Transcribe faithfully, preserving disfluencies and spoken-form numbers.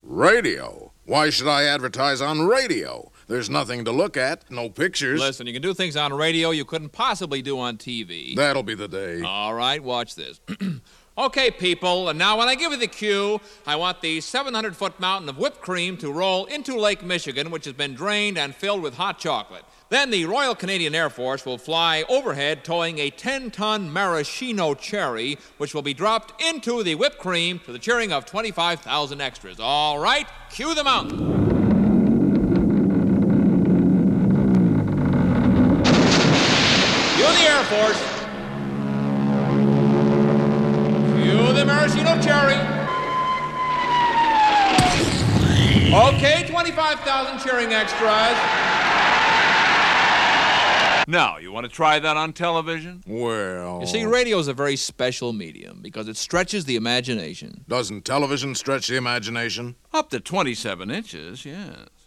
Radio? Why should I advertise on radio? There's nothing to look at, no pictures. Listen, you can do things on radio you couldn't possibly do on T V. That'll be the day. All right, watch this. Okay, people, and now when I give you the cue, I want the seven hundred foot mountain of whipped cream to roll into Lake Michigan, which has been drained and filled with hot chocolate. Then the Royal Canadian Air Force will fly overhead towing a ten ton maraschino cherry, which will be dropped into the whipped cream to the cheering of twenty-five thousand extras. All right, cue the mountain. Cue the Air Force. Cue the maraschino cherry. Okay, twenty-five thousand cheering extras. Now, you want to try that on television? Well... You see, radio is a very special medium because it stretches the imagination. Doesn't television stretch the imagination? Up to twenty-seven inches, yeah.